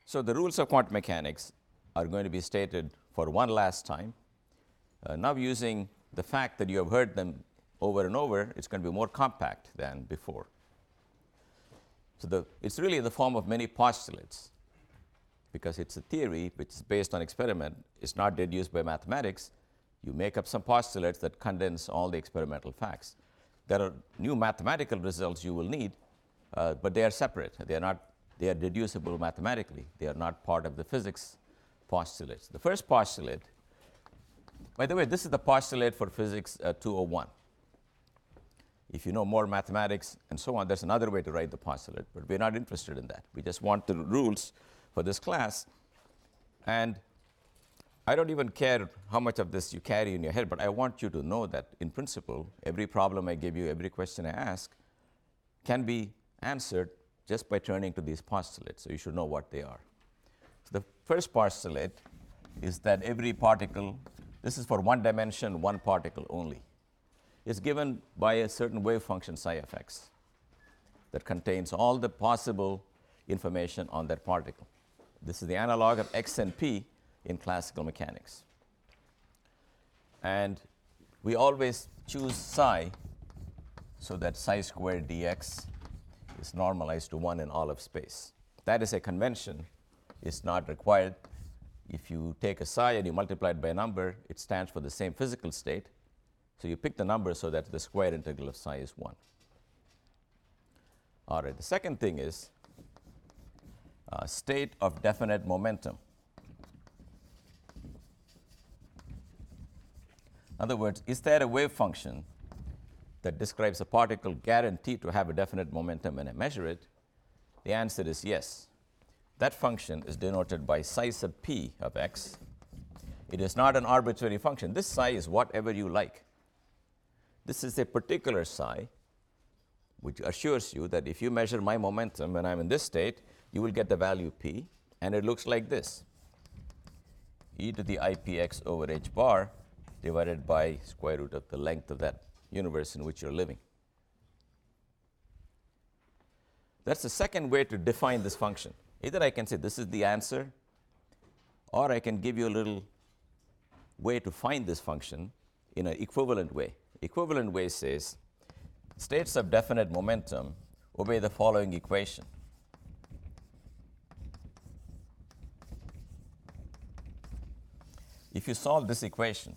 So the rules of quantum mechanics are going to be stated for one last time. Now using the fact that you have heard them over and over, it's going to be more compact than before. So it's really in the form of many postulates, because it's a theory which is based on experiment. It's not deduced by mathematics. You make up some postulates that condense all the experimental facts. There are new mathematical results you will need, but they are separate. They are deducible mathematically. They are not part of the physics postulates. The first postulate, by the way, this is the postulate for physics 201. If you know more mathematics and so on, there's another way to write the postulate, but we're not interested in that. We just want the rules for this class. And I don't even care how much of this you carry in your head, but I want you to know that in principle, every problem I give you, every question I ask can be answered just by turning to these postulates. So you should know what they are. So the first postulate is that every particle, this is for one dimension, one particle only, is given by a certain wave function psi of x that contains all the possible information on that particle. This is the analog of x and p in classical mechanics. And we always choose psi so that psi squared dx is normalized to 1 in all of space. That is a convention. It's not required. If you take a psi and you multiply it by a number, it stands for the same physical state. So you pick the number so that the square integral of psi is 1. All right, the second thing is state of definite momentum. In other words, is there a wave function that describes a particle guaranteed to have a definite momentum when I measure it? The answer is yes. That function is denoted by psi sub p of x. It is not an arbitrary function. This psi is whatever you like. This is a particular psi, which assures you that if you measure my momentum when I'm in this state, you will get the value p, and it looks like this: e to the ipx over h bar divided by square root of the length of that universe in which you're living. That's the second way to define this function. Either I can say this is the answer, or I can give you a little way to find this function in an equivalent way. Equivalent way says states of definite momentum obey the following equation. If you solve this equation,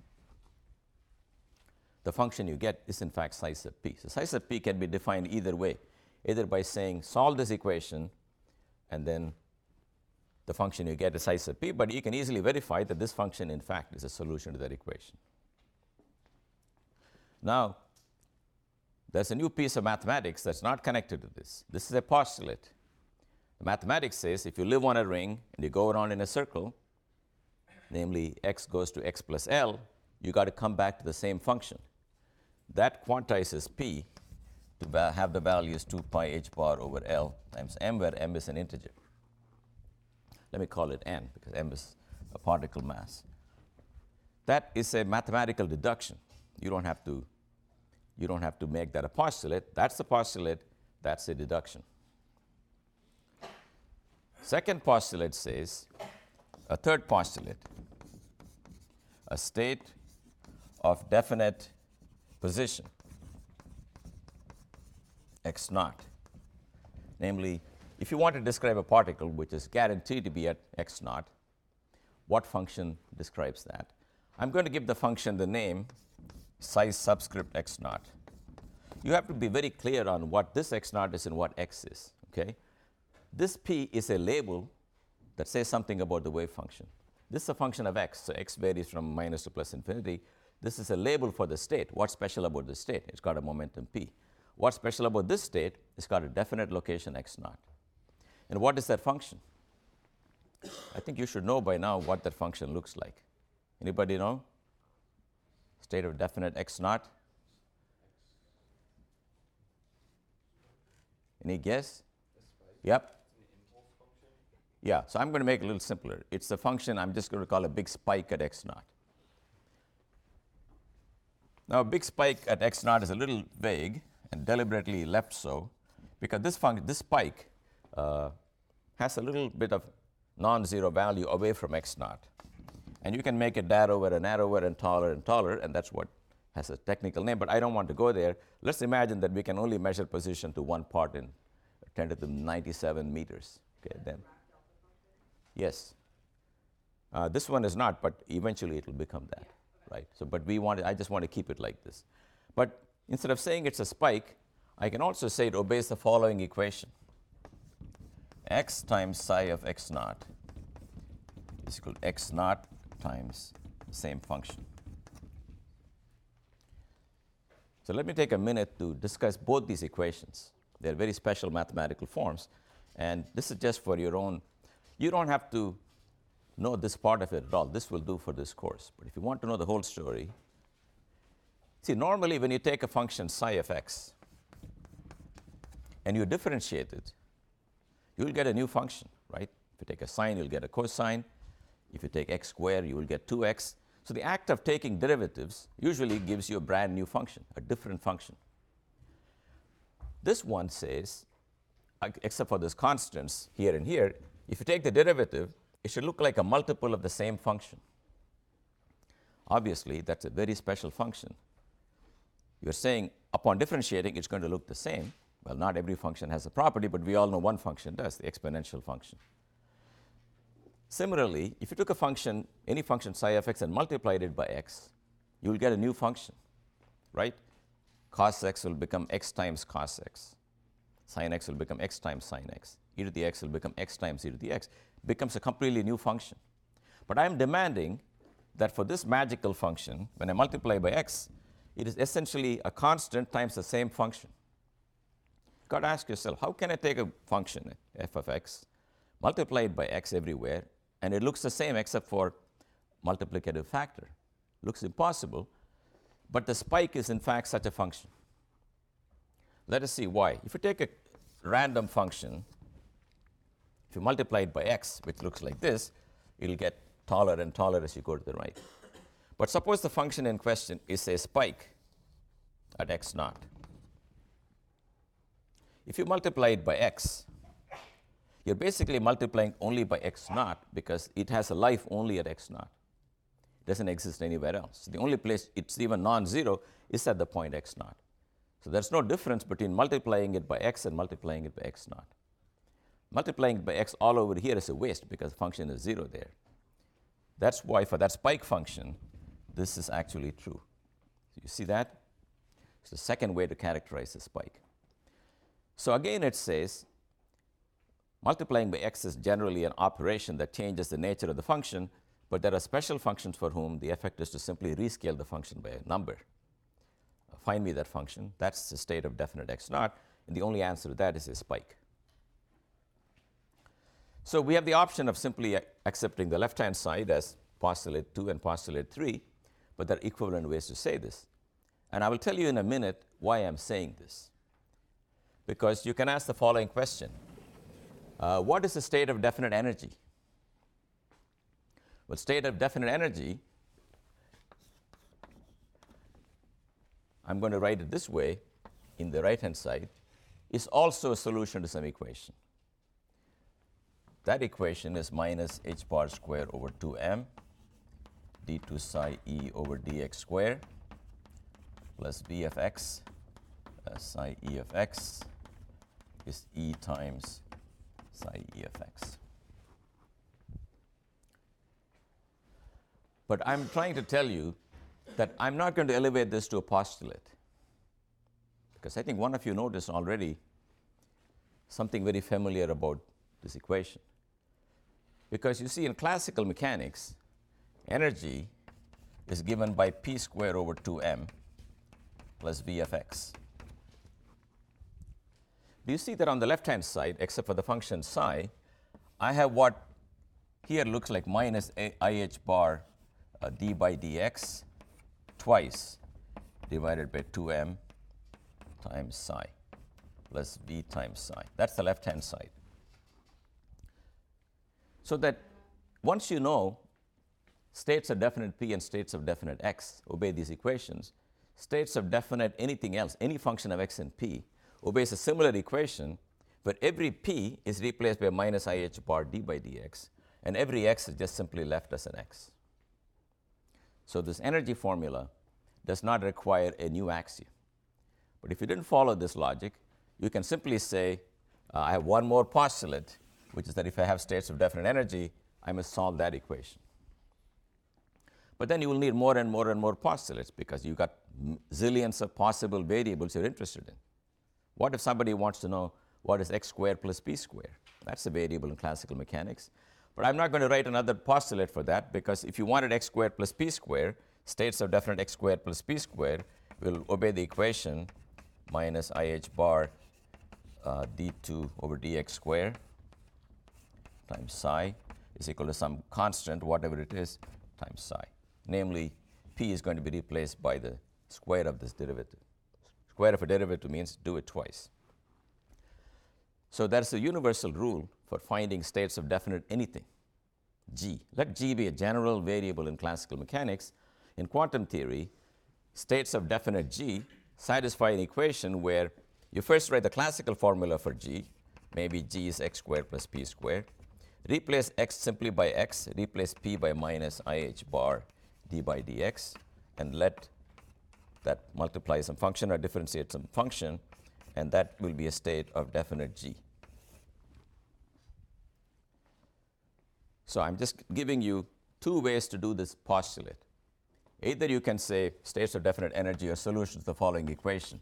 the function you get is in fact psi sub p. So psi sub p can be defined either way, either by saying solve this equation and then the function you get is psi sub p, but you can easily verify that this function in fact is a solution to that equation. Now, there's a new piece of mathematics that's not connected to this. This is a postulate. The mathematics says if you live on a ring and you go around in a circle, namely x goes to x plus L, you got to come back to the same function. That quantizes p to have the values 2 pi h bar over L times m, where m is an integer. Let me call it n, because m is a particle mass. That is a mathematical deduction. You don't have to make that a postulate. That's the postulate. That's a deduction. Second postulate says, a third postulate, a state of definite position, x naught. Namely, if you want to describe a particle which is guaranteed to be at x naught, what function describes that? I'm going to give the function the name psi subscript x naught. You have to be very clear on what this x naught is and what x is. Okay? This p is a label that says something about the wave function. This is a function of x, so x varies from minus to plus infinity. This is a label for the state. What's special about the state? It's got a momentum p. What's special about this state? It's got a definite location x naught. And what is that function? I think you should know by now what that function looks like. Anybody know? State of definite x naught? Any guess? Yep. Yeah, so I'm going to make it a little simpler. It's a function I'm just going to call a big spike at x naught. Now, a big spike at x naught is a little vague and deliberately left so, because this spike has a little bit of non-zero value away from x naught. And you can make it narrower and narrower and taller, and that's what has a technical name, but I don't want to go there. Let's imagine that we can only measure position to one part in 10 to the 97 meters. Okay, then. Yes. This one is not, but eventually it will become that, right? So, but I just want to keep it like this. But instead of saying it's a spike, I can also say it obeys the following equation. X times psi of x naught is equal to x naught times the same function. So let me take a minute to discuss both these equations. They're very special mathematical forms, and this is just for your own. You don't have to know this part of it at all. This will do for this course. But if you want to know the whole story, see, normally when you take a function psi of x and you differentiate it, you'll get a new function, right? If you take a sine, you'll get a cosine. If you take x squared, you will get 2x. So the act of taking derivatives usually gives you a brand new function, a different function. This one says, except for those constants here and here, if you take the derivative, it should look like a multiple of the same function. Obviously, that's a very special function. You're saying upon differentiating, it's going to look the same. Well, not every function has a property, but we all know one function does, the exponential function. Similarly, if you took a function, any function psi of x, and multiplied it by x, you will get a new function, right? Cos x will become x times cos x. Sin x will become x times sin x. E to the x will become x times e to the x. Becomes a completely new function. But I'm demanding that for this magical function, when I multiply by x, it is essentially a constant times the same function. You've got to ask yourself, how can I take a function, f of x, multiply it by x everywhere, and it looks the same except for multiplicative factor? Looks impossible, but the spike is in fact such a function. Let us see why. If you take a random function, if you multiply it by x, which looks like this, it'll get taller and taller as you go to the right. But suppose the function in question is a spike at x naught. If you multiply it by x, you're basically multiplying only by x naught because it has a life only at x naught. It doesn't exist anywhere else. The only place it's even non-zero is at the point x naught. So there's no difference between multiplying it by x and multiplying it by x naught. Multiplying it by x all over here is a waste because the function is 0 there. That's why for that spike function, this is actually true. So you see that? It's the second way to characterize the spike. So again, it says multiplying by x is generally an operation that changes the nature of the function, but there are special functions for whom the effect is to simply rescale the function by a number. Find me that function. That's the state of definite x naught, and the only answer to that is a spike. So we have the option of simply accepting the left-hand side as postulate 2 and postulate 3, but there are equivalent ways to say this. And I will tell you in a minute why I'm saying this. Because you can ask the following question. What is the state of definite energy? Well, state of definite energy, I'm going to write it this way in the right-hand side, is also a solution to some equation. That equation is minus h bar squared over 2m d2 psi e over dx squared plus v of x psi e of x is e times psi e of x. But I'm trying to tell you that I'm not going to elevate this to a postulate, because I think one of you noticed already something very familiar about this equation. Because you see, in classical mechanics, energy is given by p squared over 2m plus v of x. Do you see that on the left-hand side, except for the function psi, I have what here looks like minus ih bar d by dx twice divided by 2m times psi plus v times psi. That's the left-hand side. So that once you know states of definite p and states of definite x obey these equations, states of definite anything else, any function of x and p, obeys a similar equation where every p is replaced by minus ih bar d by dx, and every x is just simply left as an x. So this energy formula does not require a new axiom. But if you didn't follow this logic, you can simply say, I have one more postulate, which is that if I have states of definite energy, I must solve that equation. But then you will need more and more and more postulates because you've got zillions of possible variables you're interested in. What if somebody wants to know what is x squared plus p squared? That's a variable in classical mechanics. But I'm not going to write another postulate for that, because if you wanted x squared plus p squared, states of definite x squared plus p squared will obey the equation minus IH bar d2 over dx squared times psi is equal to some constant, whatever it is, times psi. Namely, p is going to be replaced by the square of this derivative. Square of a derivative means do it twice. So that's a universal rule for finding states of definite anything, g. Let g be a general variable in classical mechanics. In quantum theory, states of definite g satisfy an equation where you first write the classical formula for g, maybe g is x squared plus p squared, replace x simply by x, replace p by minus IH bar d by dx, and let that multiply some function or differentiate some function, and that will be a state of definite g. So I'm just giving you two ways to do this postulate. Either you can say states of definite energy are solutions to the following equation.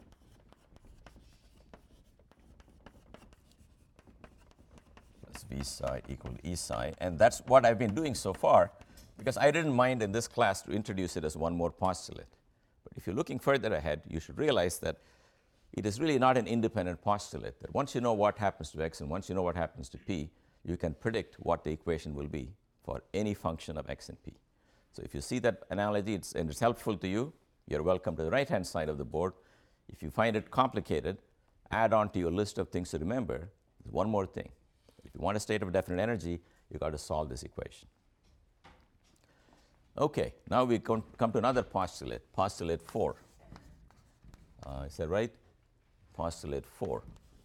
Plus V psi equal to E psi. And that's what I've been doing so far, because I didn't mind in this class to introduce it as one more postulate. But if you're looking further ahead, you should realize that it is really not an independent postulate, that once you know what happens to x and once you know what happens to p, you can predict what the equation will be for any function of x and p. So if you see that analogy and it's helpful to you, you're welcome to the right-hand side of the board. If you find it complicated, add on to your list of things to remember one more thing. If you want a state of definite energy, you've got to solve this equation. Okay, now we come to another postulate, postulate 4. Is that right? Postulate 4.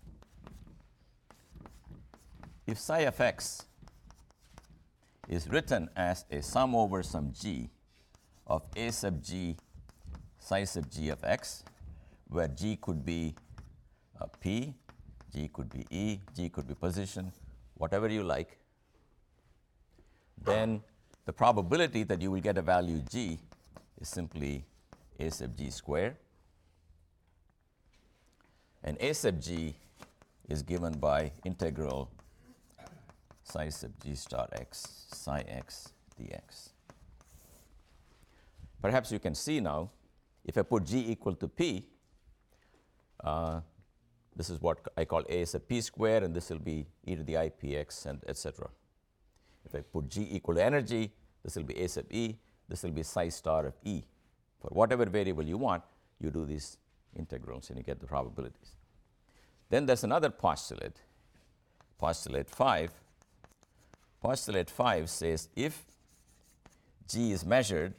If psi of x is written as a sum over some g of a sub g psi sub g of x, where g could be p, g could be e, g could be position, whatever you like, then the probability that you will get a value g is simply a sub g squared. And a sub g is given by integral psi sub g star x psi x dx. Perhaps you can see now, if I put g equal to p, this is what I call a sub p squared, and this will be e to the I px, and etc. If I put g equal to energy, this will be a sub e, this will be psi star of e. For whatever variable you want, you do these integrals and you get the probabilities. Then there's another postulate, postulate 5. Postulate 5 says if g is measured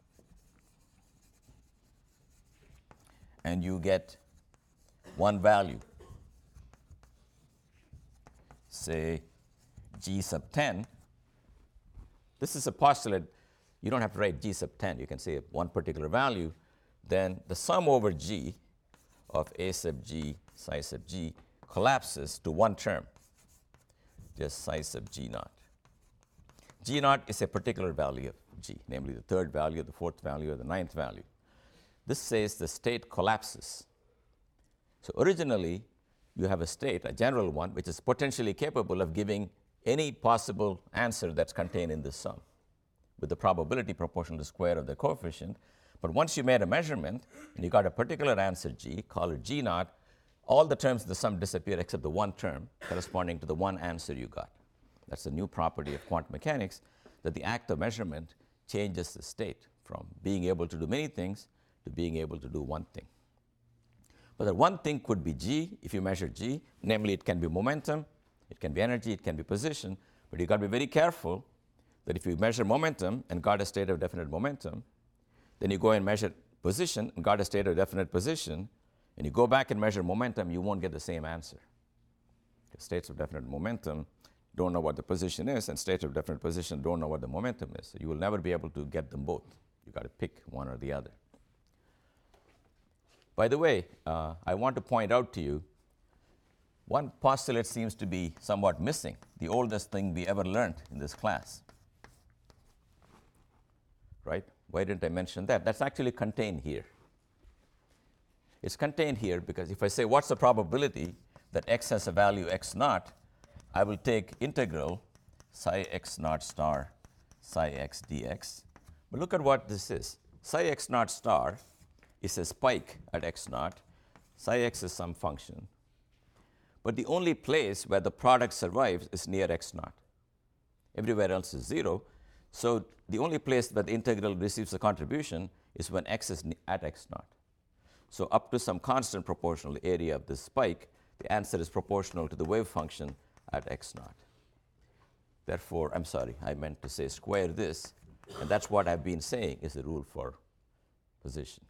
and you get one value, say g sub 10, this is a postulate, you don't have to write g sub 10, you can say one particular value, then the sum over g of a sub g psi sub g collapses to one term, just psi sub g naught. G naught is a particular value of g, namely the third value, the fourth value, or the ninth value. This says the state collapses. So originally, you have a state, a general one, which is potentially capable of giving any possible answer that's contained in this sum with the probability proportional to the square of the coefficient. But once you made a measurement and you got a particular answer g, call it g naught, all the terms in the sum disappear except the one term corresponding to the one answer you got. That's a new property of quantum mechanics, that the act of measurement changes the state from being able to do many things to being able to do one thing. But that one thing could be g if you measure g, namely it can be momentum, it can be energy, it can be position, but you've got to be very careful that if you measure momentum and got a state of definite momentum, then you go and measure position and got a state of definite position, and you go back and measure momentum, you won't get the same answer. Because states of definite momentum don't know what the position is, and states of definite position don't know what the momentum is. So you will never be able to get them both. You've got to pick one or the other. By the way, I want to point out to you, one postulate seems to be somewhat missing, the oldest thing we ever learned in this class. Right? Why didn't I mention that? That's actually contained here. It's contained here because if I say what's the probability that x has a value x naught, I will take integral psi x naught star psi x dx. But look at what this is. Psi x naught star is a spike at x naught. Psi x is some function. But the only place where the product survives is near x naught. Everywhere else is 0. So the only place where the integral receives a contribution is when x is at x naught. So up to some constant proportional area of this spike, the answer is proportional to the wave function at x naught. Therefore, I'm sorry, I meant to say square this, and that's what I've been saying is the rule for position.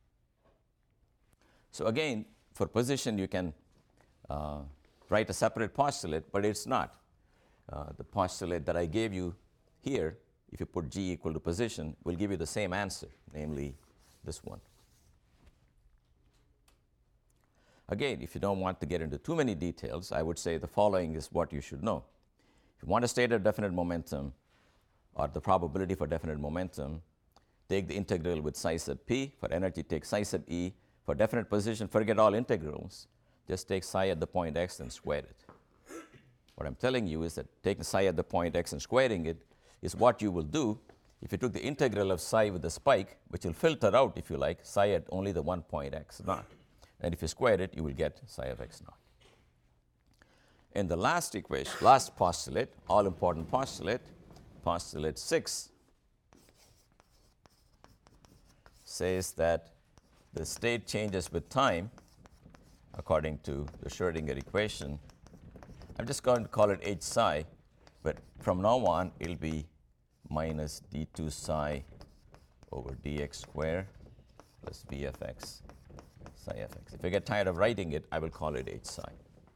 So again, for position, you can write a separate postulate, but it's not. The postulate that I gave you here, if you put g equal to position, will give you the same answer, namely this one. Again, if you don't want to get into too many details, I would say the following is what you should know. If you want a state of definite momentum, or the probability for definite momentum, take the integral with psi sub p. For energy, take psi sub e. For definite position, forget all integrals. Just take psi at the point x and square it. What I'm telling you is that taking psi at the point x and squaring it is what you will do if you took the integral of psi with the spike, which will filter out, if you like, psi at only the one point x naught. And if you square it, you will get psi of x naught. In the last equation, last postulate, all important postulate, postulate 6, says that the state changes with time according to the Schrodinger equation. I'm just going to call it h psi, but from now on, it'll be minus d2 psi over dx squared plus v of x psi f x. If I get tired of writing it, I will call it h psi.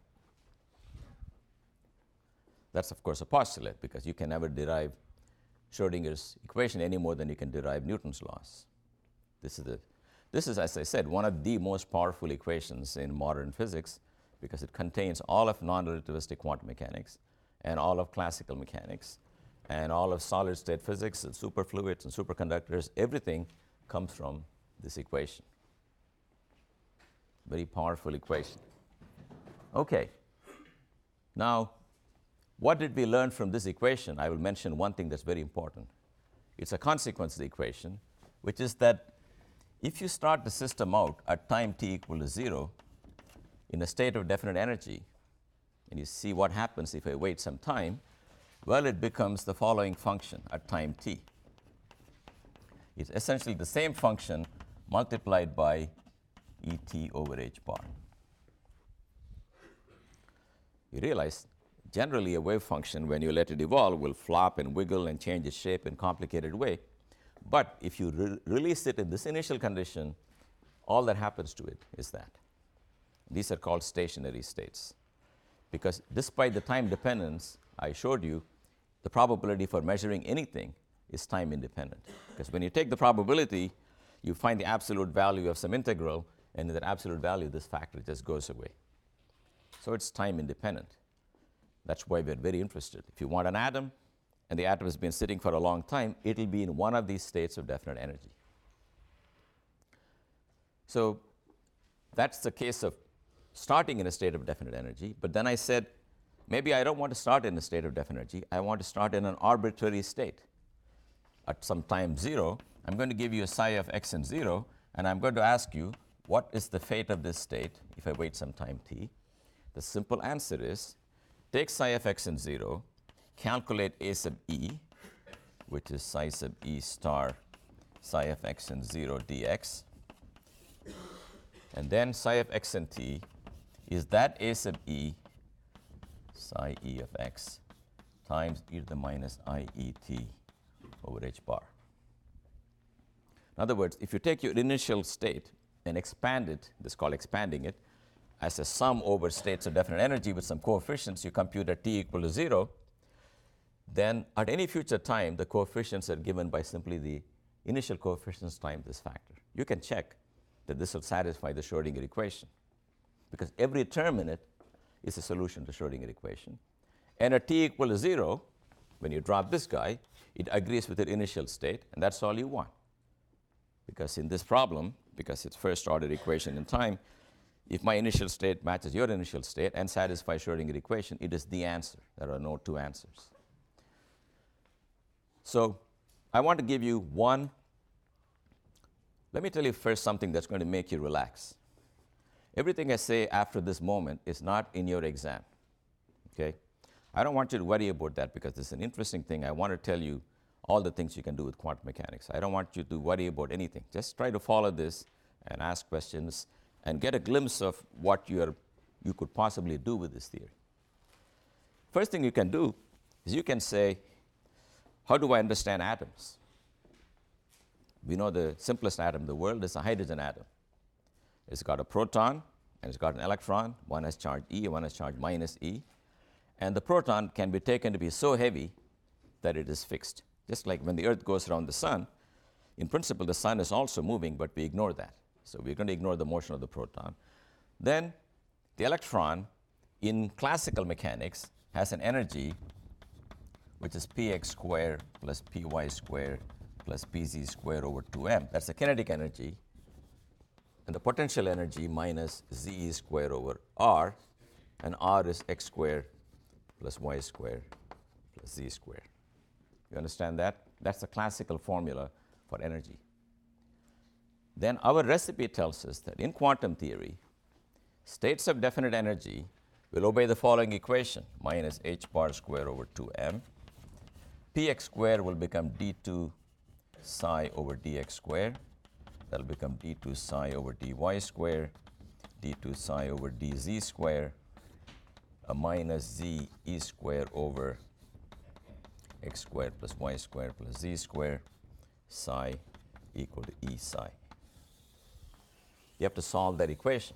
That's, of course, a postulate because you can never derive Schrodinger's equation any more than you can derive Newton's laws. This is, as I said, one of the most powerful equations in modern physics because it contains all of non-relativistic quantum mechanics and all of classical mechanics and all of solid-state physics and superfluids and superconductors. Everything comes from this equation. Very powerful equation. Okay. Now, what did we learn from this equation? I will mention one thing that's very important. It's a consequence of the equation, which is that if you start the system out at time t equal to 0 in a state of definite energy, and you see what happens if I wait some time, well, it becomes the following function at time t. It's essentially the same function multiplied by et over h bar. You realize generally a wave function, when you let it evolve, will flop and wiggle and change its shape in a complicated way. But if you release it in this initial condition, all that happens to it is that. These are called stationary states. Because despite the time dependence I showed you, the probability for measuring anything is time independent. Because when you take the probability, you find the absolute value of some integral, and in that absolute value, this factor just goes away. So it's time independent. That's why we're very interested. If you want an atom, and the atom has been sitting for a long time, it'll be in one of these states of definite energy. So that's the case of starting in a state of definite energy. But then I said, maybe I don't want to start in a state of definite energy. I want to start in an arbitrary state. At some time 0, I'm going to give you a psi of x and 0, and I'm going to ask you, what is the fate of this state if I wait some time t? The simple answer is, take psi of x and 0, calculate a sub e, which is psi sub e star psi of x and 0 dx, and then psi of x and t is that a sub e psi e of x times e to the minus I e t over h bar. In other words, if you take your initial state and expand it, this is called expanding it, as a sum over states of definite energy with some coefficients you compute at t equal to 0, then at any future time, the coefficients are given by simply the initial coefficients times this factor. You can check that this will satisfy the Schrodinger equation, because every term in it is a solution to Schrodinger equation. And at t equal to 0, when you drop this guy, it agrees with the initial state, and that's all you want. Because in this problem, because it's first order equation in time, if my initial state matches your initial state and satisfies Schrodinger equation, it is the answer. There are no two answers. So I want to give you one. Let me tell you first something that's going to make you relax. Everything I say after this moment is not in your exam. Okay? I don't want you to worry about that, because it's an interesting thing. I want to tell you all the things you can do with quantum mechanics. I don't want you to worry about anything. Just try to follow this and ask questions and get a glimpse of what you could possibly do with this theory. First thing you can do is you can say, how do I understand atoms? We know the simplest atom in the world is a hydrogen atom. It's got a proton and it's got an electron. One has charge E and one has charge minus E. And the proton can be taken to be so heavy that it is fixed. Just like when the Earth goes around the sun, in principle the sun is also moving, but we ignore that. So we're going to ignore the motion of the proton. Then the electron in classical mechanics has an energy which is px squared plus py squared plus pz squared over 2m. That's the kinetic energy. And the potential energy minus ze squared over r, and r is x squared plus y squared plus z squared. You understand that? That's the classical formula for energy. Then our recipe tells us that in quantum theory, states of definite energy will obey the following equation: minus h bar squared over 2m. Px squared will become d2 psi over dx squared. That will become d2 psi over dy squared, d2 psi over dz squared, a minus z e squared over x squared plus y squared plus z squared, psi equal to e psi. You have to solve that equation.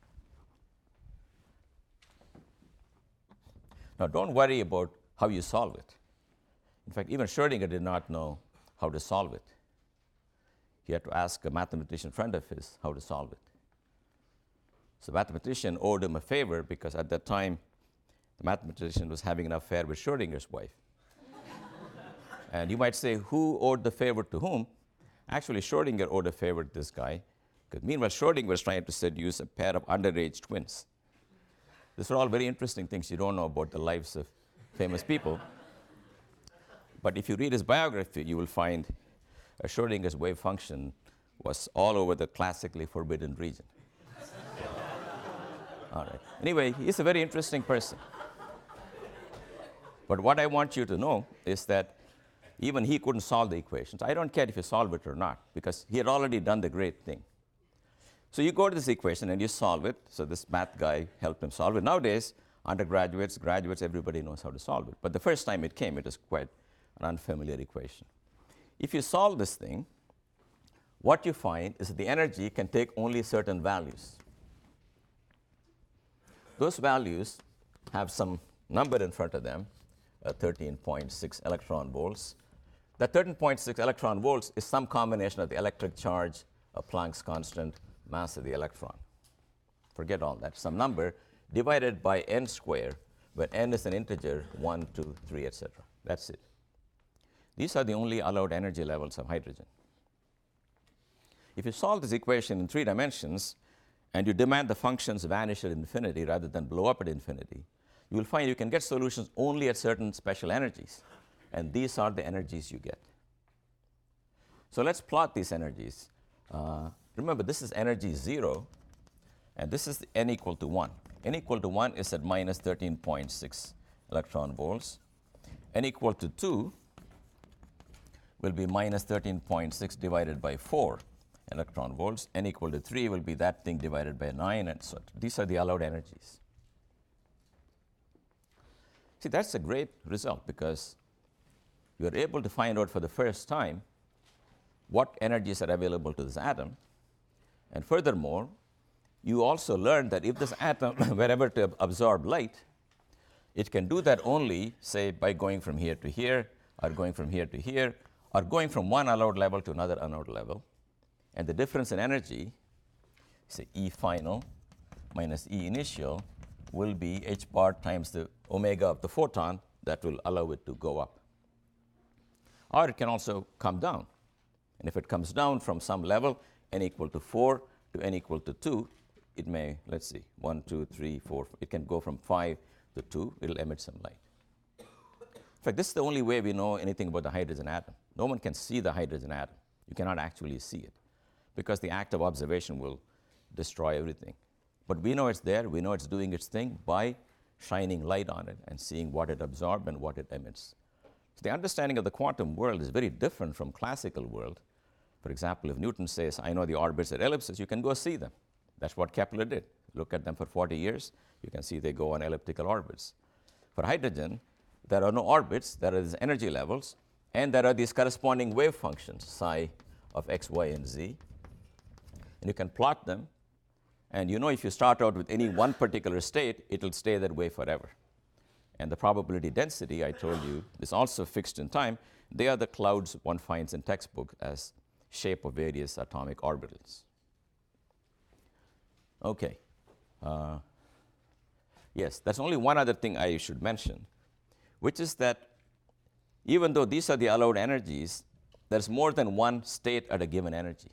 Now, don't worry about how you solve it. In fact, even Schrodinger did not know how to solve it. He had to ask a mathematician friend of his how to solve it. So the mathematician owed him a favor, because at that time, the mathematician was having an affair with Schrodinger's wife. And you might say, who owed the favor to whom? Actually, Schrodinger owed a favor to this guy, because meanwhile, Schrodinger was trying to seduce a pair of underage twins. These are all very interesting things you don't know about the lives of famous people. But if you read his biography, you will find Schrodinger's wave function was all over the classically forbidden region. All right. Anyway, he's a very interesting person. But what I want you to know is that even he couldn't solve the equations. I don't care if you solve it or not, because he had already done the great thing. So you go to this equation and you solve it. So this math guy helped him solve it. Nowadays, undergraduates, graduates, everybody knows how to solve it. But the first time it came, it was quite an unfamiliar equation. If you solve this thing, what you find is that the energy can take only certain values. Those values have some number in front of them, 13.6 electron volts. That 13.6 electron volts is some combination of the electric charge, a Planck's constant, mass of the electron. Forget all that. Some number divided by n squared, where n is an integer, 1, 2, 3, etc. That's it. These are the only allowed energy levels of hydrogen. If you solve this equation in 3 dimensions, and you demand the functions vanish at infinity rather than blow up at infinity, you will find you can get solutions only at certain special energies. And these are the energies you get. So let's plot these energies. Remember, this is energy 0, and this is n equal to 1. N equal to 1 is at minus 13.6 electron volts. N equal to 2 will be minus 13.6 divided by 4 electron volts. N equal to 3 will be that thing divided by 9, and so these are the allowed energies. See, that's a great result, because you are able to find out for the first time what energies are available to this atom. And furthermore, you also learned that if this atom were ever to absorb light, it can do that only, say, by going from here to here, or going from here to here, or going from one allowed level to another allowed level. And the difference in energy, say E final minus E initial, will be h bar times the omega of the photon that will allow it to go up. Or it can also come down. And if it comes down from some level, n equal to 4 to n equal to 2, it may, let's see, 1, 2, 3, 4, it can go from 5 to 2, it'll emit some light. In fact, this is the only way we know anything about the hydrogen atom. No one can see the hydrogen atom. You cannot actually see it because the act of observation will destroy everything. But we know it's there, we know it's doing its thing by shining light on it and seeing what it absorbs and what it emits. So the understanding of the quantum world is very different from classical world. For example, if Newton says, I know the orbits are ellipses, you can go see them. That's what Kepler did. Look at them for 40 years, you can see they go on elliptical orbits. For hydrogen, there are no orbits, there are these energy levels, and there are these corresponding wave functions, psi of x, y, and z. And you can plot them, and you know if you start out with any one particular state, it will stay that way forever. And the probability density, I told you, is also fixed in time. They are the clouds one finds in textbook as shape of various atomic orbitals. Okay. Yes, there's only one other thing I should mention, which is that even though these are the allowed energies, there's more than one state at a given energy.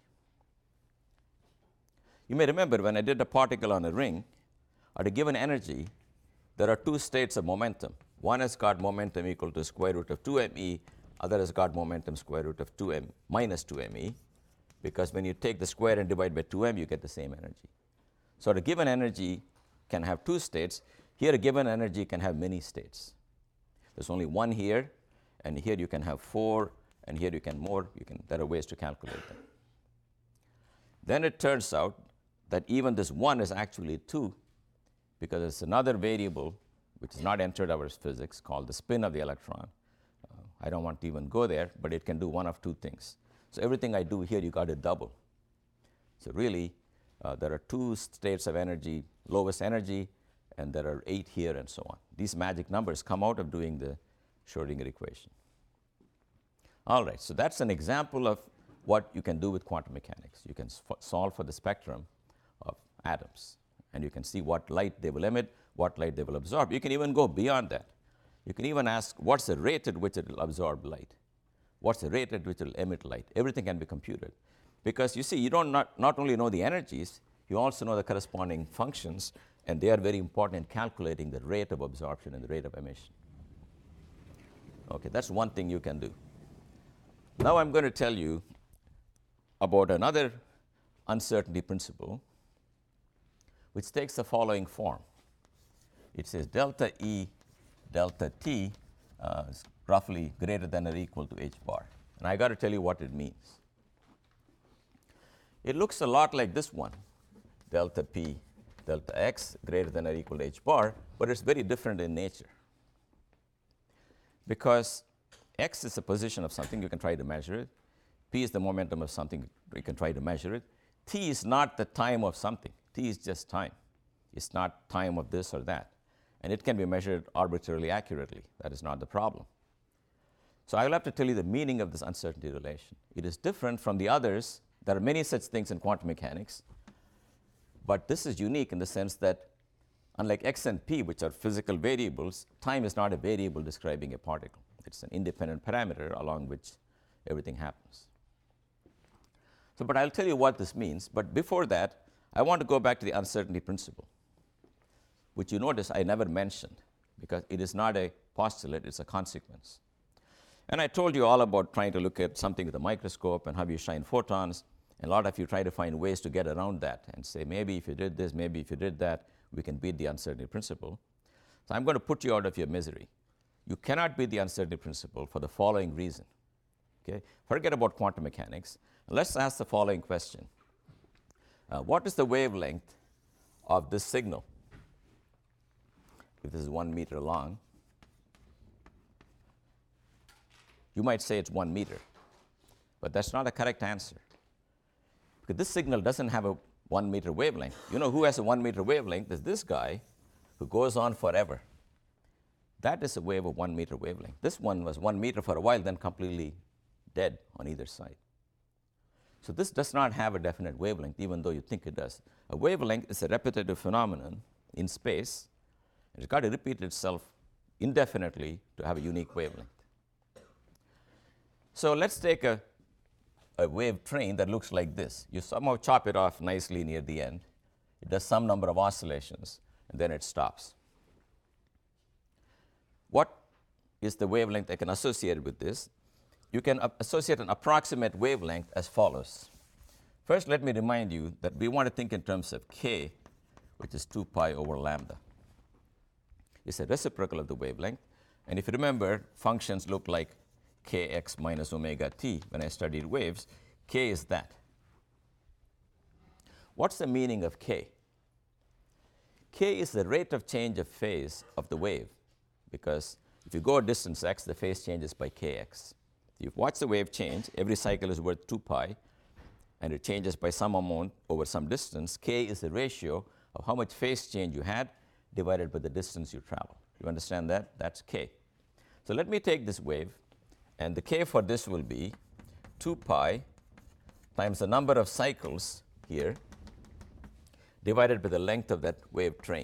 You may remember when I did a particle on a ring, at a given energy, there are two states of momentum. One has got momentum equal to square root of 2me, other has got momentum square root of 2m minus 2me, because when you take the square and divide by 2m, you get the same energy. So a given energy can have two states. Here, a given energy can have many states. There's only one here, and here you can have 4, and here you can more. There are ways to calculate them. Then it turns out that even this 1 is actually 2, because it's another variable which is not entered our physics called the spin of the electron. I don't want to even go there, but it can do one of two things. So everything I do here, you got to double. So really, there are two states of energy, lowest energy, and there are 8 here and so on. These magic numbers come out of doing the Schrodinger equation. All right, so that's an example of what you can do with quantum mechanics. You can solve for the spectrum of atoms, and you can see what light they will emit, what light they will absorb. You can even go beyond that. You can even ask, what's the rate at which it will absorb light? What's the rate at which it will emit light? Everything can be computed. Because you see, you don't not only know the energies, you also know the corresponding functions, and they are very important in calculating the rate of absorption and the rate of emission. Okay, that's one thing you can do. Now I'm going to tell you about another uncertainty principle, which takes the following form. It says delta E delta T is roughly greater than or equal to h bar. And I got to tell you what it means. It looks a lot like this one, delta P delta X greater than or equal to h bar, but it's very different in nature. Because X is the position of something, you can try to measure it. P is the momentum of something, you can try to measure it. T is not the time of something. T is just time. It's not time of this or that. And it can be measured arbitrarily accurately. That is not the problem. So I will have to tell you the meaning of this uncertainty relation. It is different from the others. There are many such things in quantum mechanics. But this is unique in the sense that unlike X and P, which are physical variables, time is not a variable describing a particle. It's an independent parameter along which everything happens. So, but I'll tell you what this means. But before that, I want to go back to the uncertainty principle, which you notice I never mentioned because it is not a postulate, it's a consequence. And I told you all about trying to look at something with a microscope and how you shine photons. And a lot of you try to find ways to get around that and say, maybe if you did this, maybe if you did that, we can beat the uncertainty principle. So I'm going to put you out of your misery. You cannot beat the uncertainty principle for the following reason. Okay? Forget about quantum mechanics. Let's ask the following question. What is the wavelength of this signal? If this is 1 meter long, you might say it's 1 meter, but that's not a correct answer. Because this signal doesn't have a 1 meter wavelength. You know who has a 1 meter wavelength? There's this guy who goes on forever. That is a wave of 1 meter wavelength. This one was 1 meter for a while, then completely dead on either side. So this does not have a definite wavelength, even though you think it does. A wavelength is a repetitive phenomenon in space. It's got to repeat itself indefinitely to have a unique wavelength. So let's take a wave train that looks like this. You somehow chop it off nicely near the end. It does some number of oscillations, and then it stops. What is the wavelength that can associate with this? You can associate an approximate wavelength as follows. First, let me remind you that we want to think in terms of k, which is 2 pi over lambda. It's a reciprocal of the wavelength. And if you remember, functions look like kx minus omega t when I studied waves. K is that. What's the meaning of k? K is the rate of change of phase of the wave, because if you go a distance x, the phase changes by kx. You watch the wave change. Every cycle is worth 2 pi, and it changes by some amount over some distance. K is the ratio of how much phase change you had divided by the distance you travel. You understand that? That's k. So let me take this wave, and the k for this will be 2 pi times the number of cycles here divided by the length of that wave train.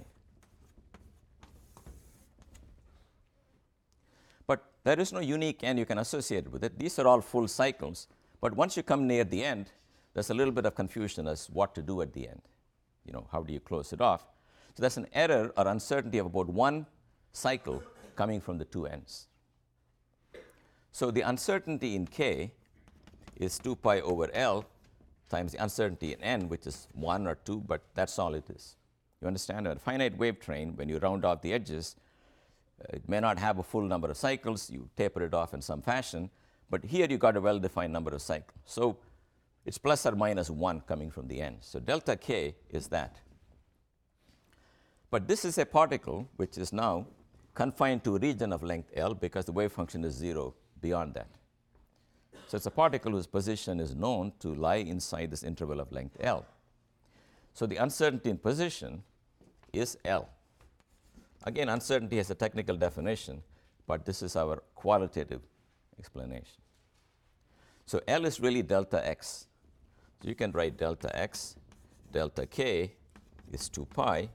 But there is no unique end you can associate with it. These are all full cycles. But once you come near the end, there's a little bit of confusion as what to do at the end. You know, how do you close it off? So there's an error or uncertainty of about 1 cycle coming from the two ends. So the uncertainty in k is 2 pi over L times the uncertainty in n, which is 1 or 2, but that's all it is. You understand? A finite wave train, when you round off the edges, it may not have a full number of cycles. You taper it off in some fashion. But here you got a well-defined number of cycles. So it's plus or minus 1 coming from the end. So delta k is that. But this is a particle which is now confined to a region of length L because the wave function is 0 beyond that. So it's a particle whose position is known to lie inside this interval of length L. So the uncertainty in position is L. Again, uncertainty has a technical definition, but this is our qualitative explanation. So L is really delta x. So you can write delta x, delta k is 2 pi.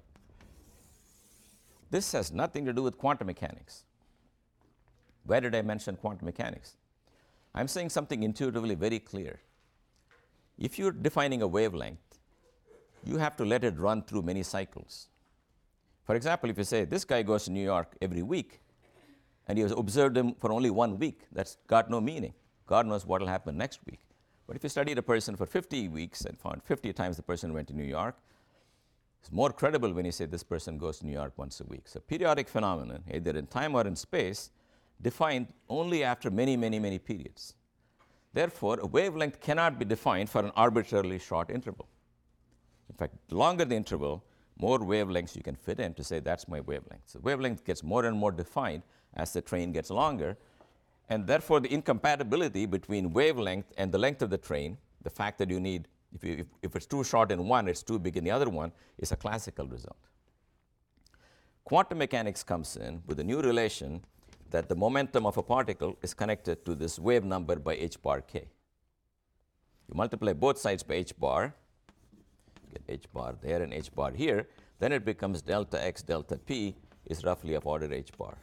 This has nothing to do with quantum mechanics. Where did I mention quantum mechanics? I'm saying something intuitively very clear. If you're defining a wavelength, you have to let it run through many cycles. For example, if you say this guy goes to New York every week, and you observed him for only 1 week, that's got no meaning. God knows what will happen next week. But if you studied a person for 50 weeks and found 50 times the person went to New York, it's more credible when you say this person goes to New York once a week. So periodic phenomenon, either in time or in space, defined only after many, many, many periods. Therefore, a wavelength cannot be defined for an arbitrarily short interval. In fact, the longer the interval, more wavelengths you can fit in to say that's my wavelength. So wavelength gets more and more defined as the train gets longer, and therefore the incompatibility between wavelength and the length of the train, the fact that you need, if it's too short in one, it's too big in the other one, is a classical result. Quantum mechanics comes in with a new relation that the momentum of a particle is connected to this wave number by h bar k. You multiply both sides by h bar, get h bar there and h bar here, then it becomes delta x delta p is roughly of order h bar.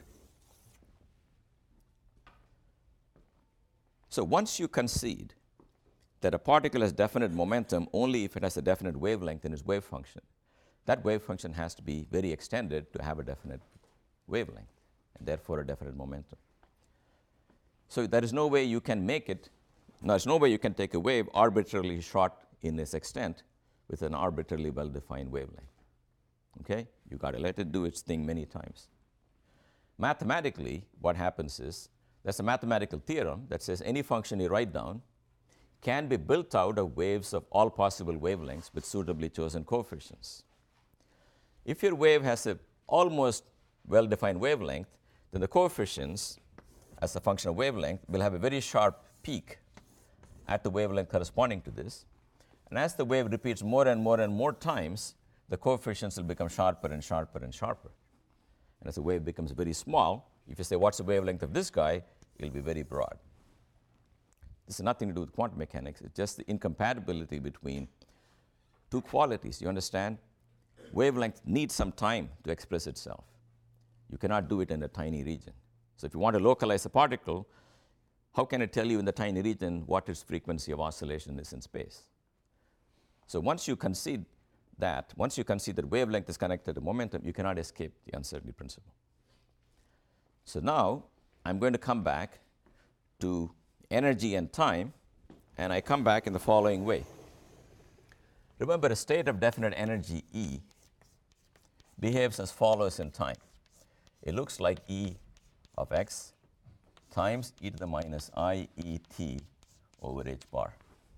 So once you concede that a particle has definite momentum only if it has a definite wavelength in its wave function, that wave function has to be very extended to have a definite wavelength, and therefore a definite momentum. So there is no way you can make it, there's no way you can take a wave arbitrarily short in its extent with an arbitrarily well-defined wavelength. Okay? You got to let it do its thing many times. Mathematically, what happens is, there's a mathematical theorem that says any function you write down can be built out of waves of all possible wavelengths with suitably chosen coefficients. If your wave has a almost well-defined wavelength, then the coefficients as a function of wavelength will have a very sharp peak at the wavelength corresponding to this, And as the wave repeats more and more and more times, the coefficients will become sharper and sharper and sharper. And as the wave becomes very small, if you say, what's the wavelength of this guy, it'll be very broad. This has nothing to do with quantum mechanics. It's just the incompatibility between two qualities. You understand? Wavelength needs some time to express itself. You cannot do it in a tiny region. So if you want to localize a particle, how can it tell you in the tiny region what its frequency of oscillation is in space? So once you concede that wavelength is connected to momentum, you cannot escape the uncertainty principle. So now I'm going to come back to energy and time, and I come back in the following way. Remember, a state of definite energy E behaves as follows in time. It looks like E of x times e to the minus I e t over h bar.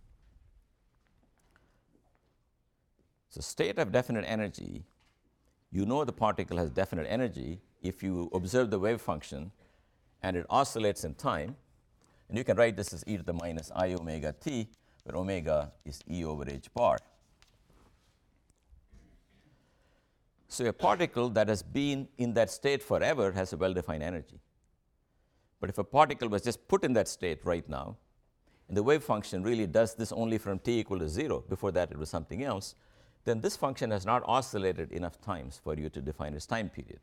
So state of definite energy, you know the particle has definite energy if you observe the wave function and it oscillates in time. And you can write this as e to the minus I omega t, where omega is e over h bar. So a particle that has been in that state forever has a well-defined energy. But if a particle was just put in that state right now, and the wave function really does this only from t equal to 0, before that it was something else, then this function has not oscillated enough times for you to define its time period.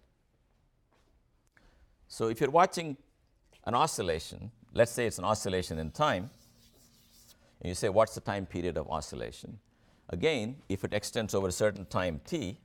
So if you're watching an oscillation, let's say it's an oscillation in time, and you say, what's the time period of oscillation? Again, if it extends over a certain time t,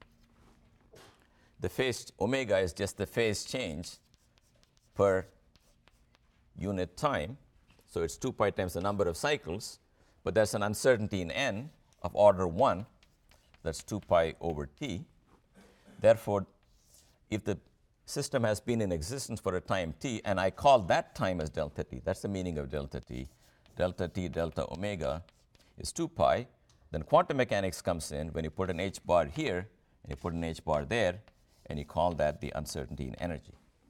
the phase omega is just the phase change per unit time. So it's 2 pi times the number of cycles, but there's an uncertainty in n of order 1. That's 2 pi over t. Therefore, if the system has been in existence for a time t, and I call that time as delta t, that's the meaning of delta t. Delta t delta omega is 2 pi. Then quantum mechanics comes in when you put an h bar here, and you put an h bar there, and you call that the uncertainty in energy.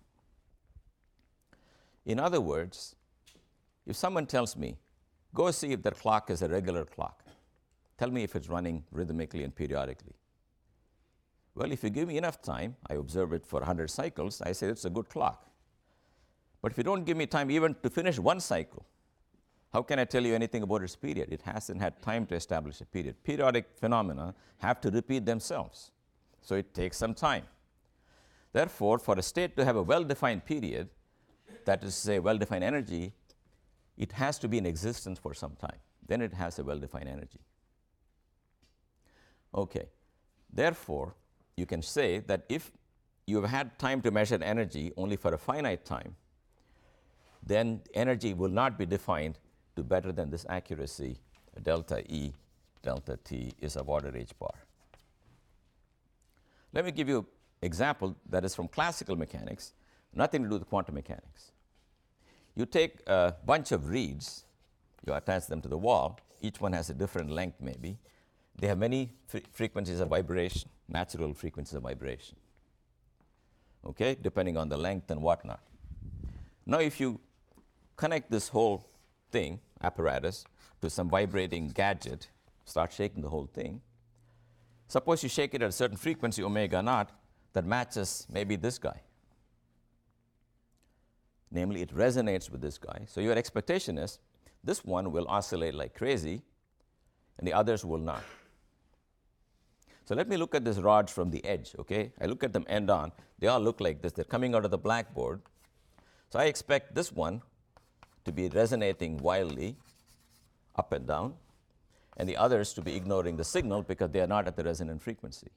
In other words, if someone tells me, go see if their clock is a regular clock, tell me if it's running rhythmically and periodically. Well, if you give me enough time, I observe it for 100 cycles, I say it's a good clock. But if you don't give me time even to finish one cycle, how can I tell you anything about its period? It hasn't had time to establish a period. Periodic phenomena have to repeat themselves, so it takes some time. Therefore, for a state to have a well-defined period, that is to say, well-defined energy, it has to be in existence for some time. Then it has a well-defined energy. Okay. Therefore, you can say that if you have had time to measure energy only for a finite time, then energy will not be defined to better than this accuracy. Delta E, delta T is of order h bar. Let me give you an example that is from classical mechanics, nothing to do with quantum mechanics. You take a bunch of reeds, you attach them to the wall, each one has a different length maybe. They have many frequencies of vibration, natural frequencies of vibration, okay, depending on the length and whatnot. Now, if you connect this whole thing, apparatus, to some vibrating gadget, start shaking the whole thing, suppose you shake it at a certain frequency, omega naught, that matches maybe this guy. Namely, it resonates with this guy. So your expectation is this one will oscillate like crazy, and the others will not. So let me look at these rods from the edge, okay? I look at them end on. They all look like this. They're coming out of the blackboard. So I expect this one to be resonating wildly up and down, and the others to be ignoring the signal because they are not at the resonant frequency.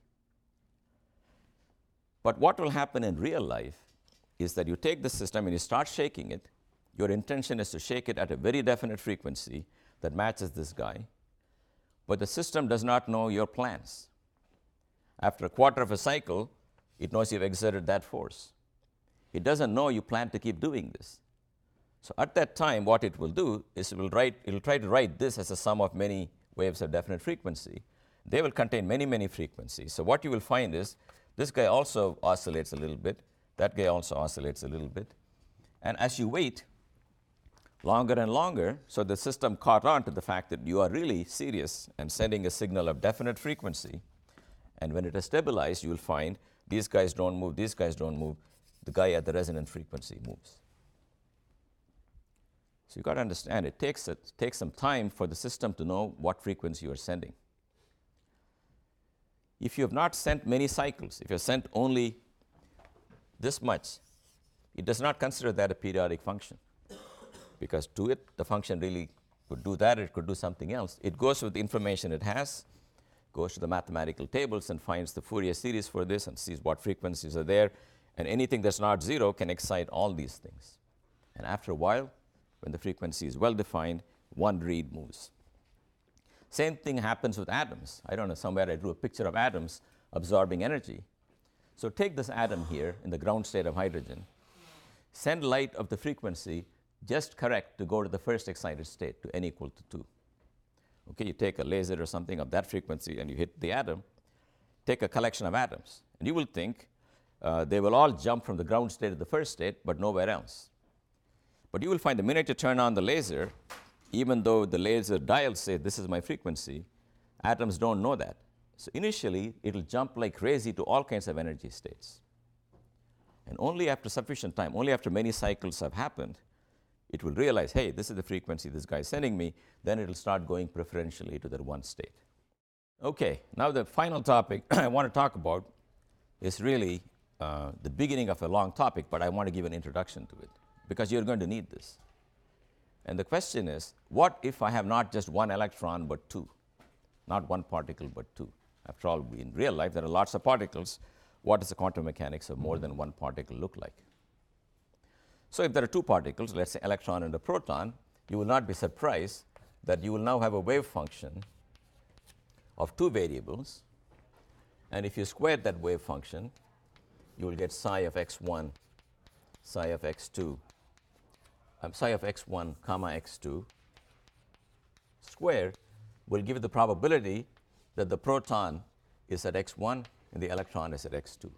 But what will happen in real life is that you take the system and you start shaking it. Your intention is to shake it at a very definite frequency that matches this guy, but the system does not know your plans. After a quarter of a cycle, it knows you've exerted that force. It doesn't know you plan to keep doing this. So at that time, what it will do is it will try to write this as a sum of many waves of definite frequency. They will contain many, many frequencies. So what you will find is this guy also oscillates a little bit. That guy also oscillates a little bit. And as you wait, longer and longer, so the system caught on to the fact that you are really serious and sending a signal of definite frequency. And when it is stabilized, you will find these guys don't move, these guys don't move. The guy at the resonant frequency moves. So you've got to understand, it takes some time for the system to know what frequency you are sending. If you have not sent many cycles, if you have sent only this much, it does not consider that a periodic function. Because to it, the function really could do that, it could do something else. It goes with the information it has, goes to the mathematical tables and finds the Fourier series for this and sees what frequencies are there. And anything that's not zero can excite all these things. And after a while, when the frequency is well defined, one reed moves. Same thing happens with atoms. I don't know, somewhere I drew a picture of atoms absorbing energy. So take this atom here in the ground state of hydrogen, send light of the frequency just correct to go to the first excited state, to n equal to 2. Okay, you take a laser or something of that frequency and you hit the atom, take a collection of atoms, and you will think they will all jump from the ground state to the first state, but nowhere else. But you will find the minute you turn on the laser, even though the laser dials say this is my frequency, atoms don't know that. So initially, it will jump like crazy to all kinds of energy states. And only after sufficient time, only after many cycles have happened, it will realize, hey, this is the frequency this guy is sending me, then it will start going preferentially to that one state. Okay, now the final topic I want to talk about is really the beginning of a long topic, but I want to give an introduction to it, because you're going to need this. And the question is, what if I have not just one electron, but two? Not one particle, but two. After all, in real life, there are lots of particles. What does the quantum mechanics of more than one particle look like? So if there are two particles, let's say electron and a proton, you will not be surprised that you will now have a wave function of two variables. And if you square that wave function, you will get psi of x1, psi of x2, psi of x1 comma x2 squared will give you the probability that the proton is at x1 and the electron is at x2.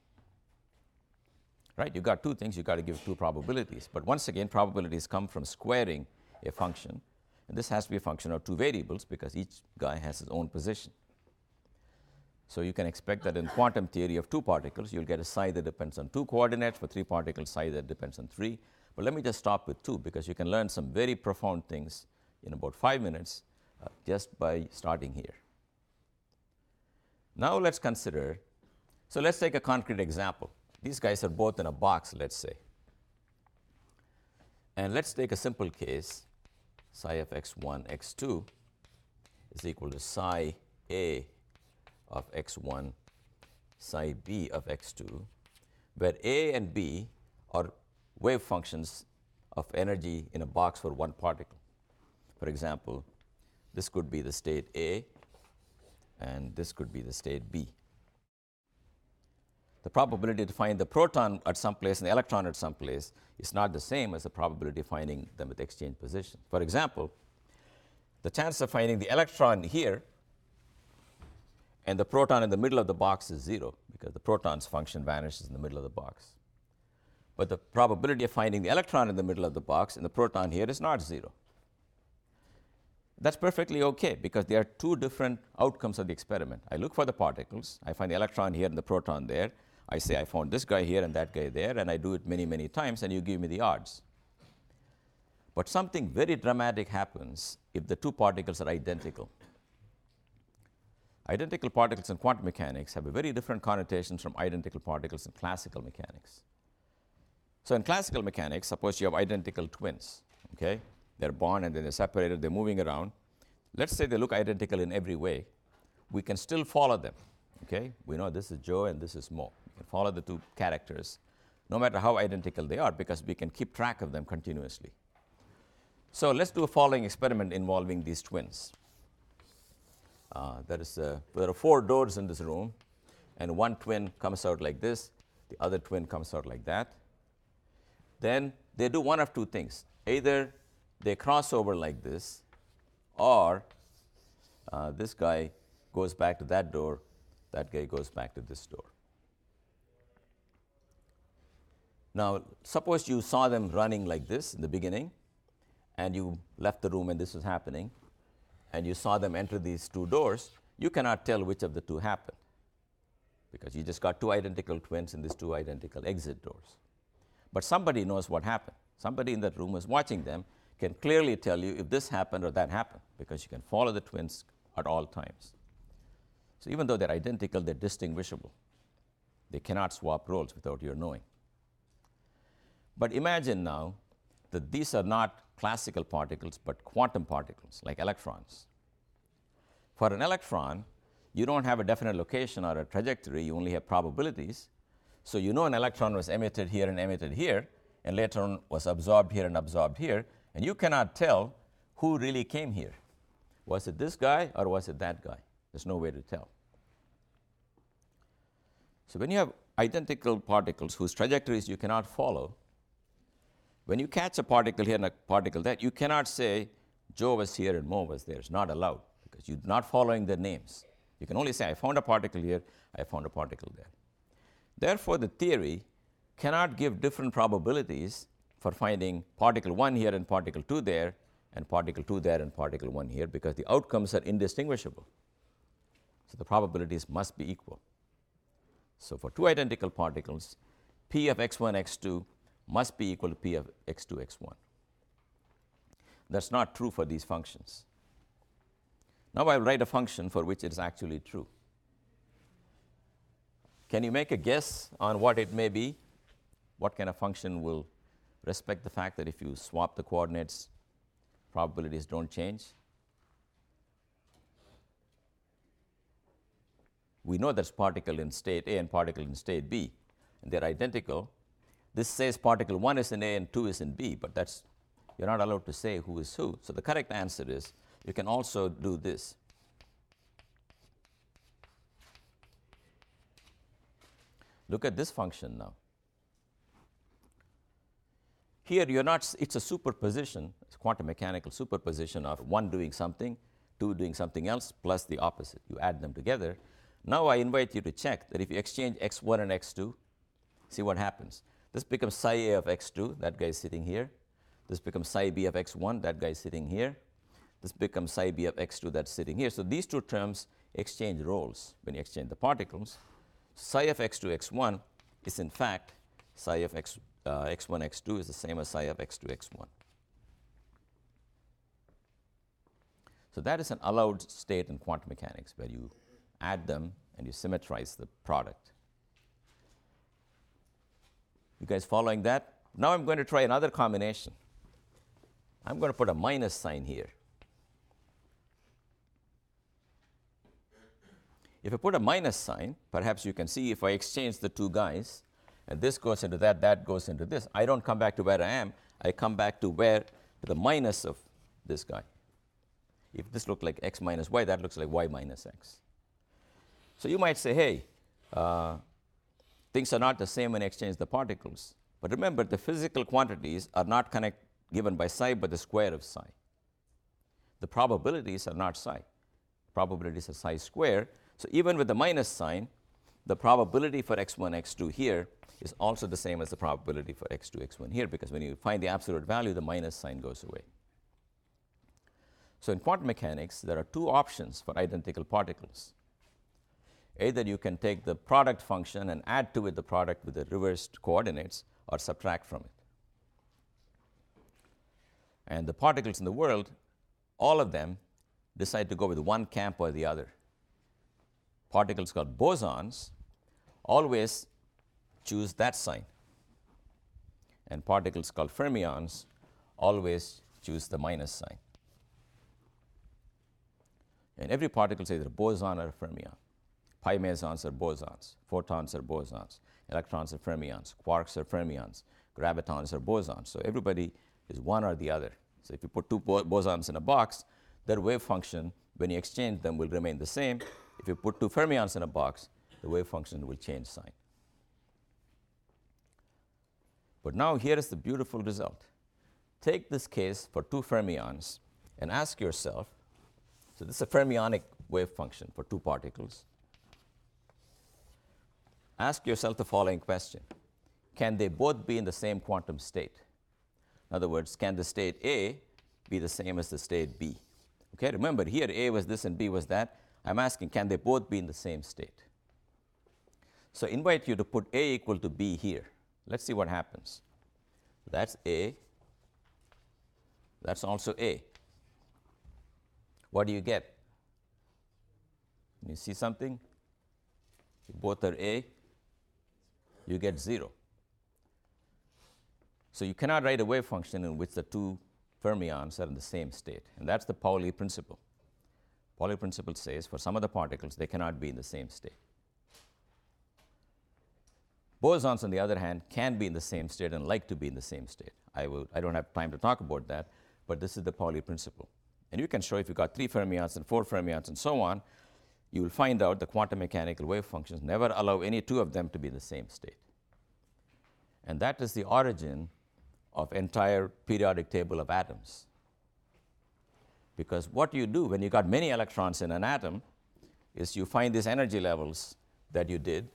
Right? You got two things, you got to give two probabilities. But once again, probabilities come from squaring a function. And this has to be a function of two variables because each guy has his own position. So you can expect that in quantum theory of two particles, you'll get a psi that depends on two coordinates. For three particles, psi that depends on three. But let me just stop with two, because you can learn some very profound things in about 5 minutes just by starting here. Now let's consider, so let's take a concrete example. These guys are both in a box, let's say. And let's take a simple case. Psi of x1, x2 is equal to psi a of x1, psi b of x2, where a and b are wave functions of energy in a box for one particle. For example, this could be the state A, and this could be the state B. The probability to find the proton at some place and the electron at some place is not the same as the probability of finding them at exchange position. For example, the chance of finding the electron here and the proton in the middle of the box is 0, because the proton's function vanishes in the middle of the box. But the probability of finding the electron in the middle of the box and the proton here is not 0. That's perfectly okay, because there are two different outcomes of the experiment. I look for the particles, I find the electron here and the proton there. I say I found this guy here and that guy there, and I do it many, many times, and you give me the odds. But something very dramatic happens if the two particles are identical. Identical particles in quantum mechanics have a very different connotations from identical particles in classical mechanics. So in classical mechanics, suppose you have identical twins, okay? They're born and then they're separated, they're moving around. Let's say they look identical in every way. We can still follow them, okay? We know this is Joe and this is Mo. We can follow the two characters, no matter how identical they are, because we can keep track of them continuously. So let's do a following experiment involving these twins. There are 4 doors in this room, and one twin comes out like this, the other twin comes out like that. Then they do one of two things. Either they cross over like this, or this guy goes back to that door, that guy goes back to this door. Now, suppose you saw them running like this in the beginning, and you left the room and this was happening, and you saw them enter these two doors, you cannot tell which of the two happened because you just got two identical twins in these two identical exit doors. But somebody knows what happened. Somebody in that room was watching them, can clearly tell you if this happened or that happened because you can follow the twins at all times. So even though they're identical, they're distinguishable. They cannot swap roles without your knowing. But imagine now that these are not classical particles, but quantum particles, like electrons. For an electron, you don't have a definite location or a trajectory, you only have probabilities. So you know an electron was emitted here and emitted here, and later on was absorbed here and absorbed here, and you cannot tell who really came here. Was it this guy or was it that guy? There's no way to tell. So when you have identical particles whose trajectories you cannot follow, when you catch a particle here and a particle there, you cannot say Joe was here and Mo was there. It's not allowed because you're not following their names. You can only say, I found a particle here, I found a particle there. Therefore, the theory cannot give different probabilities for finding particle 1 here and particle 2 there, and particle 2 there and particle 1 here, because the outcomes are indistinguishable. So the probabilities must be equal. So for two identical particles, P of x1, x2 must be equal to P of x2, x1. That's not true for these functions. Now I'll write a function for which it is actually true. Can you make a guess on what it may be? What kind of function will respect the fact that if you swap the coordinates, probabilities don't change? We know there's particle in state A and particle in state B, and they're identical. This says particle 1 is in A and 2 is in B, but that's, you're not allowed to say who is who. So the correct answer is, you can also do this. Look at this function now. Here you're not, it's a superposition, it's a quantum mechanical superposition of 1 doing something, 2 doing something else, plus the opposite. You add them together. Now I invite you to check that if you exchange x1 and x2, see what happens. This becomes psi A of x2, that guy is sitting here. This becomes psi B of x1, that guy is sitting here. This becomes psi B of x2, that's sitting here. So these two terms exchange roles when you exchange the particles. Psi of x2, x1 is in fact psi of x1, x2 is the same as psi of x2, x1. So that is an allowed state in quantum mechanics where you add them and you symmetrize the product. You guys following that? Now I'm going to try another combination. I'm going to put a minus sign here. If I put a minus sign, perhaps you can see if I exchange the two guys, and this goes into that, that goes into this, I don't come back to where I am, I come back to where, to the minus of this guy. If this looked like x minus y, that looks like y minus x. So you might say, hey, things are not the same when you exchange the particles. But remember, the physical quantities are not given by psi, but the square of psi. The probabilities are not psi. Probabilities are psi square. So even with the minus sign, the probability for x1, x2 here is also the same as the probability for x2, x1 here, because when you find the absolute value, the minus sign goes away. So in quantum mechanics, there are two options for identical particles. Either you can take the product function and add to it the product with the reversed coordinates, or subtract from it. And the particles in the world, all of them decide to go with one camp or the other. Particles called bosons always choose that sign. And particles called fermions always choose the minus sign. And every particle is either a boson or a fermion. Pi mesons are bosons, photons are bosons, electrons are fermions, quarks are fermions, gravitons are bosons. So everybody is one or the other. So if you put two bosons in a box, their wave function, when you exchange them, will remain the same. If you put two fermions in a box, the wave function will change sign. But now here is the beautiful result. Take this case for two fermions and ask yourself, so this is a fermionic wave function for two particles. Ask yourself the following question. Can they both be in the same quantum state? In other words, can the state A be the same as the state B. Okay, remember here A was this and B was that. I'm asking, can they both be in the same state? So I invite you to put A equal to B here. Let's see what happens. That's A. That's also A. What do you get? You see something? If both are A, you get 0. So you cannot write a wave function in which the two fermions are in the same state. And that's the Pauli principle. Pauli principle says for some of the particles, they cannot be in the same state. Bosons, on the other hand, can be in the same state and like to be in the same state. I don't have time to talk about that, but this is the Pauli principle. And you can show if you've got 3 fermions and 4 fermions and so on, you will find out the quantum mechanical wave functions never allow any two of them to be in the same state. And that is the origin of entire periodic table of atoms. Because what you do when you got many electrons in an atom is you find these energy levels that you did,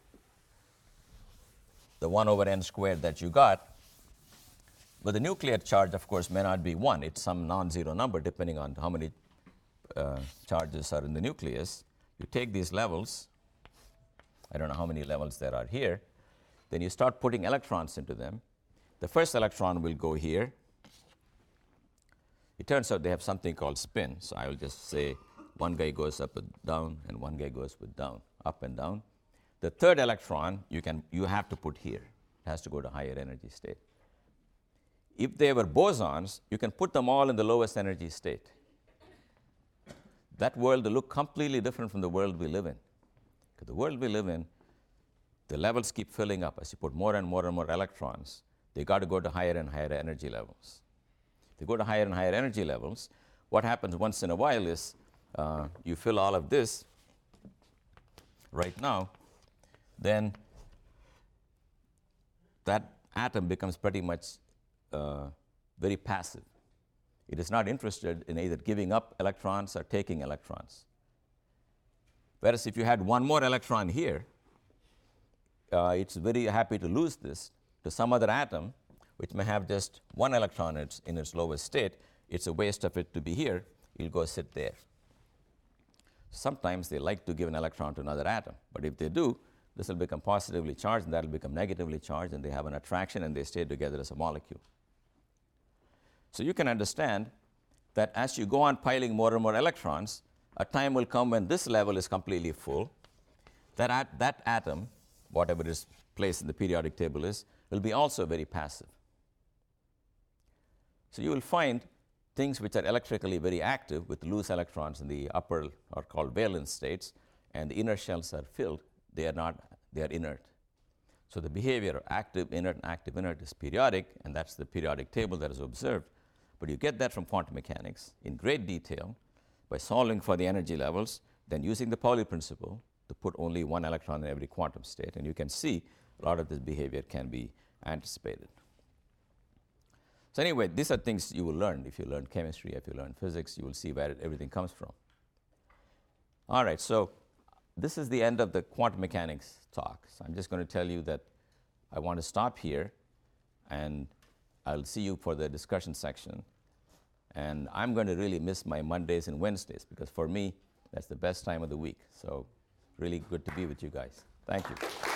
the 1 over n squared that you got. But the nuclear charge, of course, may not be 1. It's some non-zero number depending on how many charges are in the nucleus. You take these levels, I don't know how many levels there are here, then you start putting electrons into them. The first electron will go here. It turns out they have something called spin, so I will just say one guy goes up and down, and one guy goes with down, up and down. The third electron you have to put here. It has to go to higher energy state. If they were bosons, you can put them all in the lowest energy state. That world will look completely different from the world we live in. Because the world we live in, the levels keep filling up. As you put more and more and more electrons, they got to go to higher and higher energy levels. If they go to higher and higher energy levels, what happens once in a while is you fill all of this right now, then that atom becomes pretty much very passive. It is not interested in either giving up electrons or taking electrons. Whereas if you had one more electron here, it's very happy to lose this to some other atom, which may have just one electron in its lowest state. It's a waste of it to be here. It'll go sit there. Sometimes they like to give an electron to another atom, but if they do, this will become positively charged, and that will become negatively charged, and they have an attraction, and they stay together as a molecule. So you can understand that as you go on piling more and more electrons, a time will come when this level is completely full. That atom, whatever its place in the periodic table is, will be also very passive. So you will find things which are electrically very active with loose electrons in the upper are called valence states, and the inner shells are filled. They are inert. So the behavior of active, inert is periodic, and that's the periodic table that is observed. But you get that from quantum mechanics in great detail by solving for the energy levels, then using the Pauli principle to put only one electron in every quantum state. And you can see a lot of this behavior can be anticipated. So anyway, these are things you will learn. If you learn chemistry, if you learn physics, you will see where everything comes from. All right, so this is the end of the quantum mechanics talk. So I'm just going to tell you that I want to stop here, and I'll see you for the discussion section. And I'm going to really miss my Mondays and Wednesdays, because for me, that's the best time of the week. So really good to be with you guys. Thank you.